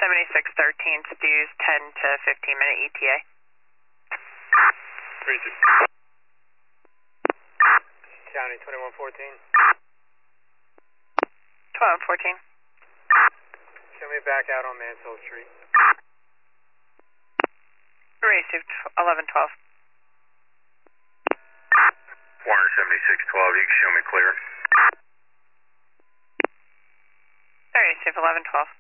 7613 Stews 10 to 15 minute ETA. 36. County 2114. 1214. Show me back out on Mansell Street. Received 1112. 17612, you can show me clear. Received 1112.